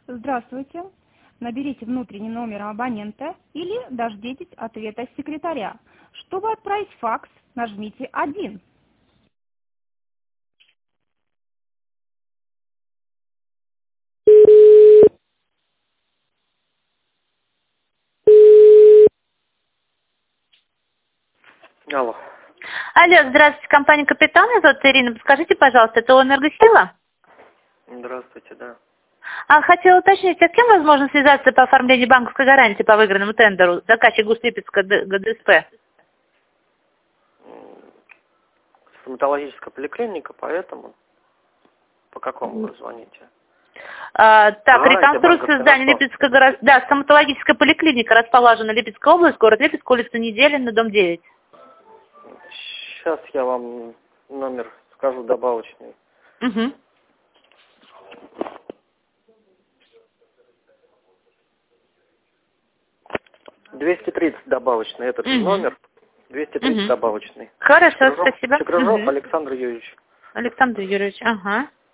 Здравствуйте. Наберите внутренний номер абонента или дождитесь ответа секретаря. Чтобы отправить факс, нажмите 1. Алло. Алло, здравствуйте, компания «Капитан», меня зовут Ирина. Подскажите, пожалуйста, это «Энергосила»? Здравствуйте, да. Хотела уточнить, а с кем возможно связаться по оформлению банковской гарантии по выигранному тендеру заказчик Гуслипецкая ГДСП? Стоматологическая поликлиника, поэтому по какому вы звоните? Реконструкция здания Липецкой город... Да, стоматологическая поликлиника расположена Липецкая область, город Липецк, улица Неделина, дом 9. Сейчас я вам номер скажу добавочный. Угу. $230 добавочный, этот же номер. 230 добавочный. Хорошо, спасибо. Чекрыжов Александр Юрьевич. Александр Юрьевич, ага.